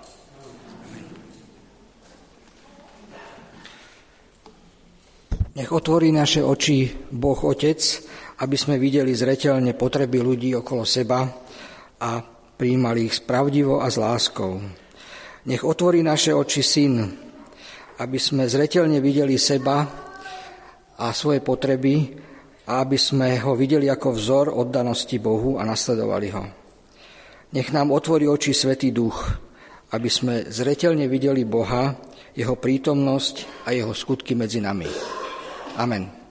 Nech otvorí naše oči Boh Otec, aby sme videli zreteľne potreby ľudí okolo seba a prijímali ich spravdivo a s láskou. Nech otvorí naše oči Syn, aby sme zreteľne videli seba a svoje potreby a aby sme ho videli ako vzor oddanosti Bohu a nasledovali ho. Nech nám otvorí oči Svätý Duch, aby sme zreteľne videli Boha, jeho prítomnosť a jeho skutky medzi nami. Amen.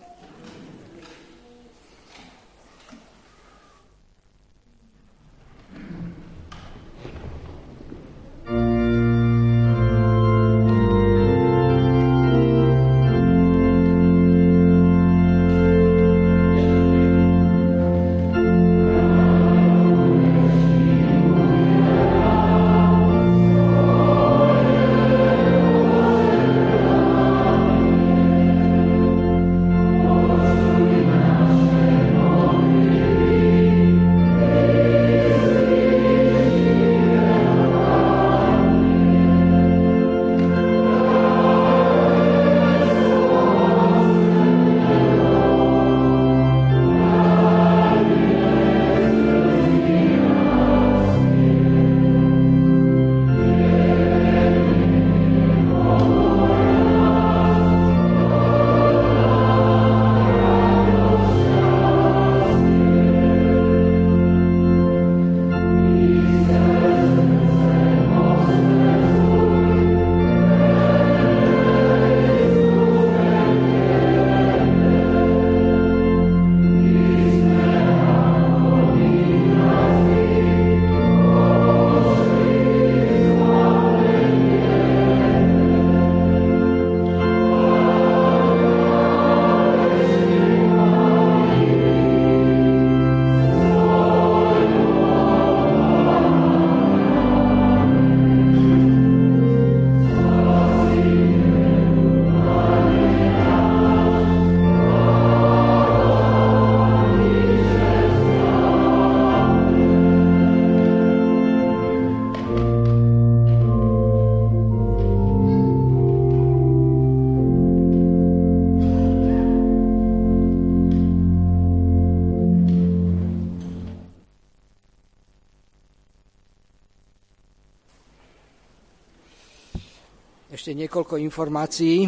Ešte niekoľko informácií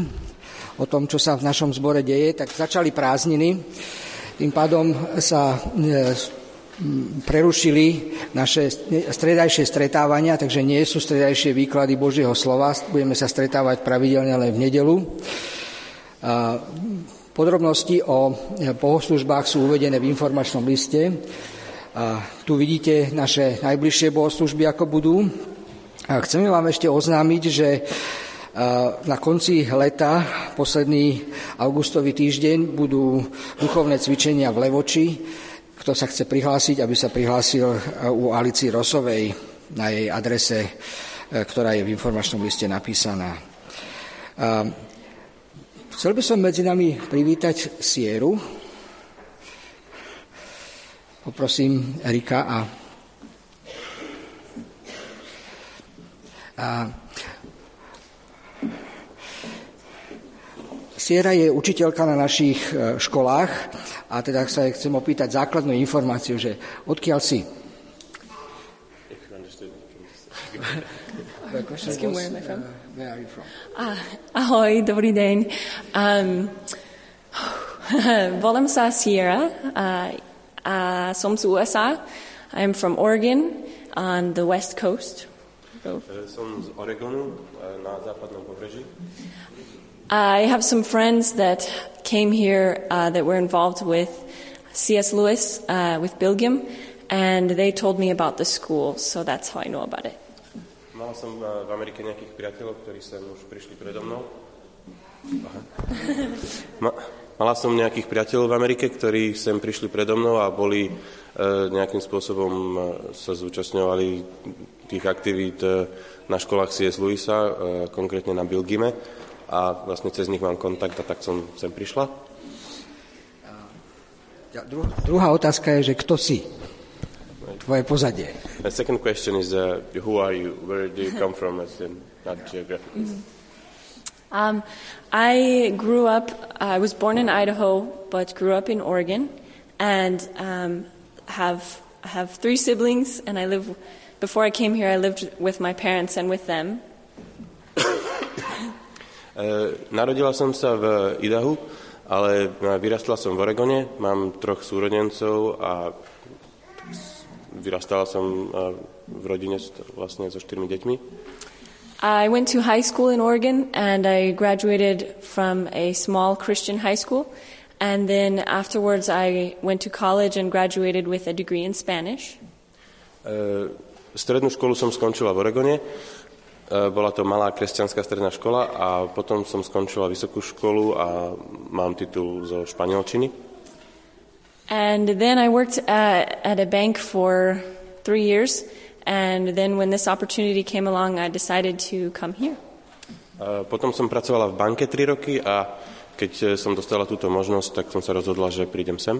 o tom, čo sa v našom zbore deje. Tak začali prázdniny, tým pádom sa prerušili naše stredajšie stretávania, takže nie sú stredajšie výklady Božieho slova. Budeme sa stretávať pravidelne len v nedeľu. Podrobnosti o bohoslužbách sú uvedené v informačnom liste. Tu vidíte naše najbližšie bohoslužby, ako budú. Chceme vám ešte oznámiť, že na konci leta, posledný augustový týždeň, budú duchovné cvičenia v Levoči. Kto sa chce prihlásiť, aby sa prihlásil u Alici Rosovej na jej adrese, ktorá je v informačnom liste napísaná. Chcel by som medzi nami privítať Sieru. Poprosím Erika a, a Siera je učiteľka na našich školách a teda sa chcem opýtať základnú informáciu, že odkiaľ si? Asking where am I from? Uh, where are you from? Ah, ahoj, dobrý deň. Um, volám sa Sierra a, a som z U S A. I'm from Oregon on the west coast. Uh, som z Oregonu na západnom pobreží. I have some friends that came here uh, that were involved with C S Lewis, uh, with Bilgim, and they told me about the school, so that's how I know about it. Mal som uh, v Amerike nejakých priateľov, ktorí sem už prišli predo mnou. Aha. Ma- Mala som nejakých priateľov v Amerike, ktorí sem prišli predo mnou a boli uh, nejakým spôsobom uh, sa zúčastňovali tých aktivít uh, na školách C S Lewisa, uh, konkrétne na Bilgime. A vlastne cez nich mám kontakt a tak som sem prišla. Druhá otázka je, že kto si? Tvoje pozadie. The second question is uh, who are you? Where do you come from as in not geographically? Um, I grew up, I was born in Idaho, but grew up in Oregon, and um, have have three siblings, and I live, before I came here, I lived with my parents and with them. Uh, narodila som sa v Idahu, ale vyrastla som v Oregone, mám troch súrodencov a vyrastala som uh, v rodine vlastne so štyrmi deťmi. I went to high school in Oregon and I graduated from a small Christian high school, and then afterwards I went to college and graduated with a degree in Spanish. Uh, strednú školu som skončila v Oregone. Bola to malá kresťanská stredná škola a potom som skončila vysokú školu a mám titul zo španielčiny. And then I worked at, at a bank for three years, and then when this opportunity came along, I decided to come here. A potom som pracovala v banke tri roky a keď som dostala túto možnosť, tak som sa rozhodla, že prídem sem.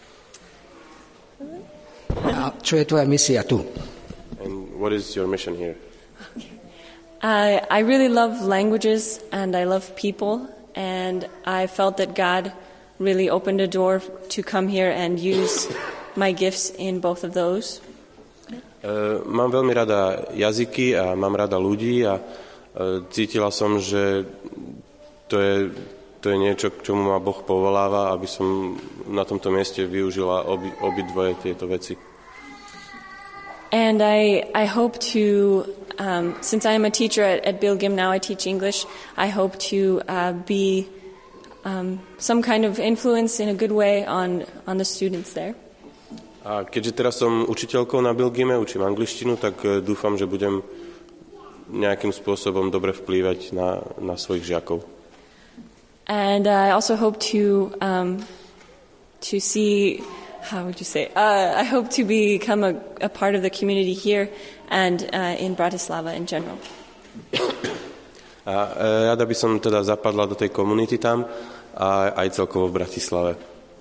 A čo je tvoja misia tu? And what is your mission here? I, I really love languages and I love people, and I felt that God really opened a door to come here and use my gifts in both of those. Uh, mám veľmi rada jazyky a mám rada ľudí a uh, cítila som, že to je, to je niečo, k čomu ma Boh povoláva, aby som na tomto mieste využila obi, obidvoje tieto veci. And I, I hope to, um, since I am a teacher at, at Bilgim, now I teach English, I hope to uh, be um, some kind of influence in a good way on, on the students there. A keďže teraz som učiteľkou na Bilgime, učím angličtinu, tak dúfam, že budem nejakým spôsobom dobre vplývať na, na svojich žiakov. And I also hope to um, to see, how would you say, uh, I hope to become a, a part of the community here and uh, in Bratislava in general. A rada by som teda zapadla do tej komunity tam a aj celkovo v Bratislave.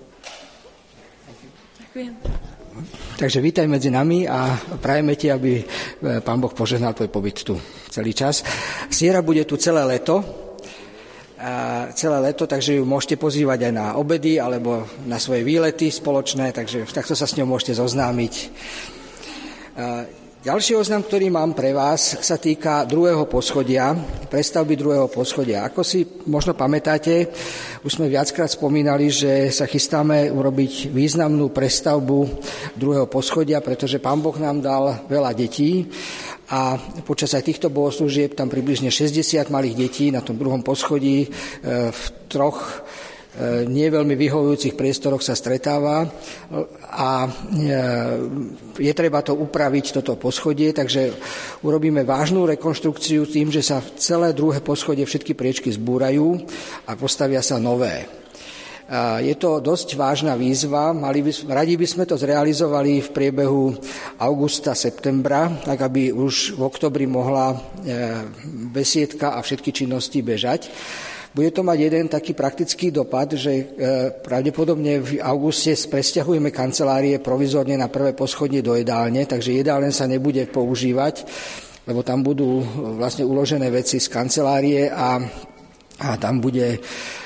Ďakujem. Takže vítaj medzi nami a prajeme ti, aby Pán Boh požehnal tvoj pobyt tu celý čas. Siera bude tu celé leto, a celé leto, takže ju môžete pozývať aj na obedy alebo na svoje výlety spoločné, takže takto sa s ňou môžete zoznámiť. A Ďalší oznam, ktorý mám pre vás, sa týka druhého poschodia, prestavby druhého poschodia. Ako si možno pamätáte, už sme viackrát spomínali, že sa chystáme urobiť významnú prestavbu druhého poschodia, pretože Pán Boh nám dal veľa detí a počas aj týchto bohoslúžieb tam približne šesťdesiat malých detí na tom druhom poschodí v troch nie veľmi vyhovujúcich priestoroch sa stretáva a je treba to upraviť, toto poschodie, takže urobíme vážnu rekonštrukciu tým, že sa celé druhé poschodie, všetky priečky zbúrajú a postavia sa nové. Je to dosť vážna výzva, mali by, radi by sme to zrealizovali v priebehu augusta, septembra, tak aby už v oktobri mohla besiedka a všetky činnosti bežať. Bude to mať jeden taký praktický dopad, že e, pravdepodobne v auguste presťahujeme kancelárie provizorne na prvé poschodie do jedálne, takže jedálne sa nebude používať, lebo tam budú vlastne uložené veci z kancelárie a, a tam bude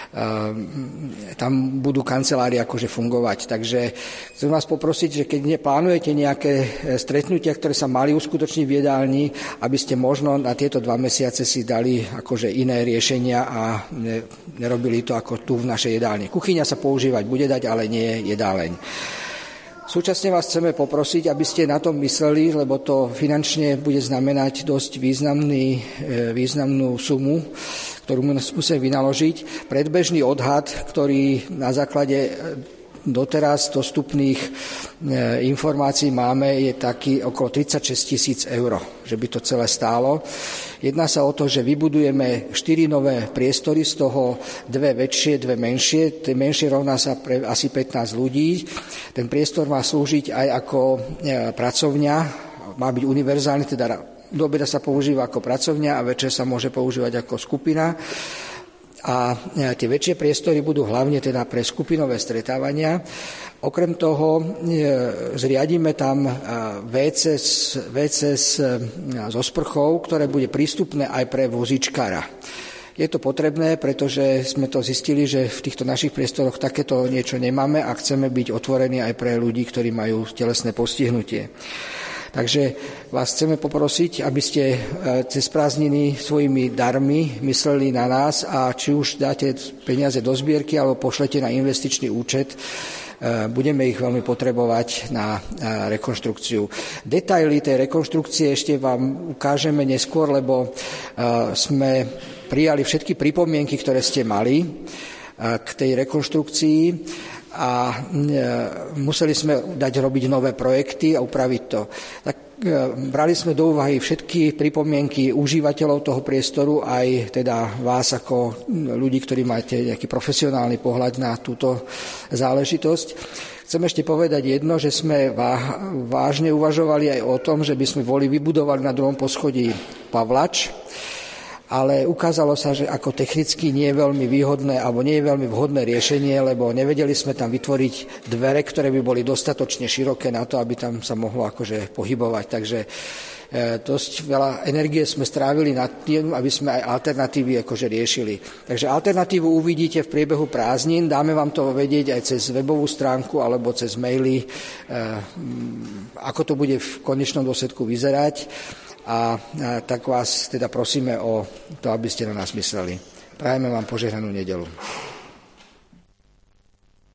tam budú kancelárie akože fungovať. Takže chcem vás poprosiť, že keď plánujete nejaké stretnutia, ktoré sa mali uskutočniť v jedálni, aby ste možno na tieto dva mesiace si dali akože iné riešenia a nerobili to ako tu v našej jedálni. Kuchyňa sa používať bude dať, ale nie jedáleň. Súčasne vás chceme poprosiť, aby ste na tom mysleli, lebo to finančne bude znamenať dosť významný, významnú sumu, ktorú musíme vynaložiť. Predbežný odhad, ktorý na základe doteraz dostupných informácií máme, je taký okolo tridsaťšesť tisíc eur, že by to celé stálo. Jedná sa o to, že vybudujeme štyri nové priestory, z toho dve väčšie, dve menšie. Tie menšie rovná sa pre asi pätnásť ľudí. Ten priestor má slúžiť aj ako pracovňa, má byť univerzálny, teda do obeda sa používa ako pracovňa a večer sa môže používať ako skupina. A tie väčšie priestory budú hlavne teda pre skupinové stretávania. Okrem toho zriadíme tam vé cé, vé cé so sprchou, ktoré bude prístupné aj pre vozíčkára. Je to potrebné, pretože sme to zistili, že v týchto našich priestoroch takéto niečo nemáme a chceme byť otvorení aj pre ľudí, ktorí majú telesné postihnutie. Takže vás chceme poprosiť, aby ste cez prázdniny svojimi darmi mysleli na nás a či už dáte peniaze do zbierky alebo pošlete na investičný účet, budeme ich veľmi potrebovať na rekonštrukciu. Detaily tej rekonštrukcie ešte vám ukážeme neskôr, lebo sme prijali všetky pripomienky, ktoré ste mali k tej rekonštrukcii a museli sme dať robiť nové projekty a upraviť to. Tak brali sme do úvahy všetky pripomienky užívateľov toho priestoru, aj teda vás ako ľudí, ktorí máte nejaký profesionálny pohľad na túto záležitosť. Chcem ešte povedať jedno, že sme vážne uvažovali aj o tom, že by sme boli vybudovali na druhom poschodí Pavlač, ale ukázalo sa, že ako technicky nie je veľmi výhodné alebo nie je veľmi vhodné riešenie, lebo nevedeli sme tam vytvoriť dvere, ktoré by boli dostatočne široké na to, aby tam sa mohlo akože pohybovať. Takže e, dosť veľa energie sme strávili nad tým, aby sme aj alternatívy akože riešili. Takže alternatívu uvidíte v priebehu prázdnin, dáme vám to vedieť aj cez webovú stránku alebo cez maily, e, ako to bude v konečnom dôsledku vyzerať. A, a tak vás teda prosíme o to, aby ste na nás mysleli. Prajeme vám požehnanú nedeľu.